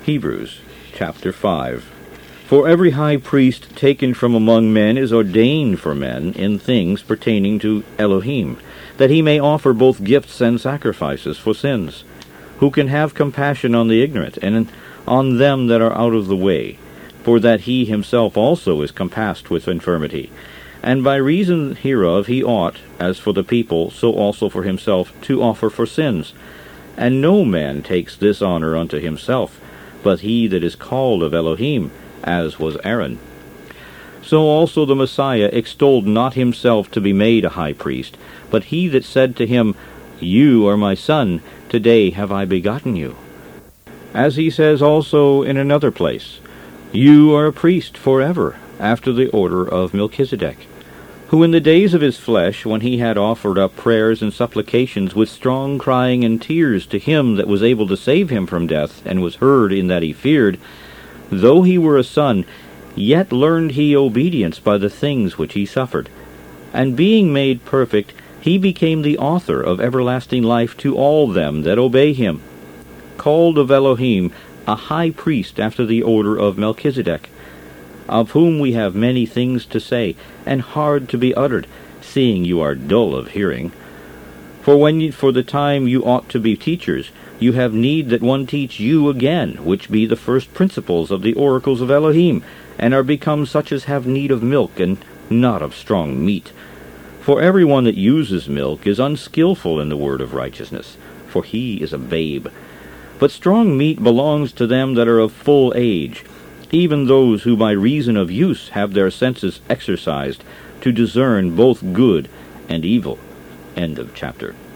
Hebrews chapter 5. For every high priest taken from among men is ordained for men in things pertaining to Elohim, that he may offer both gifts and sacrifices for sins, who can have compassion on the ignorant, and on them that are out of the way, for that he himself also is compassed with infirmity. And by reason hereof he ought, as for the people, so also for himself, to offer for sins. And no man takes this honor unto himself, but he that is called of Elohim, as was Aaron. So also the Messiah extolled not himself to be made a high priest, but he that said to him, You are my son, today have I begotten you. As he says also in another place, You are a priest forever, after the order of Melchizedek, who in the days of his flesh, when he had offered up prayers and supplications with strong crying and tears to him that was able to save him from death, and was heard in that he feared, though he were a son, yet learned he obedience by the things which he suffered. And being made perfect, he became the author of everlasting life to all them that obey him, called of Elohim, a high priest after the order of Melchizedek, of whom we have many things to say, and hard to be uttered, seeing you are dull of hearing. For the time you ought to be teachers, you have need that one teach you again, which be the first principles of the oracles of Elohim, and are become such as have need of milk, and not of strong meat. For every one that uses milk is unskillful in the word of righteousness, for he is a babe. But strong meat belongs to them that are of full age, even those who by reason of use have their senses exercised to discern both good and evil. End of chapter.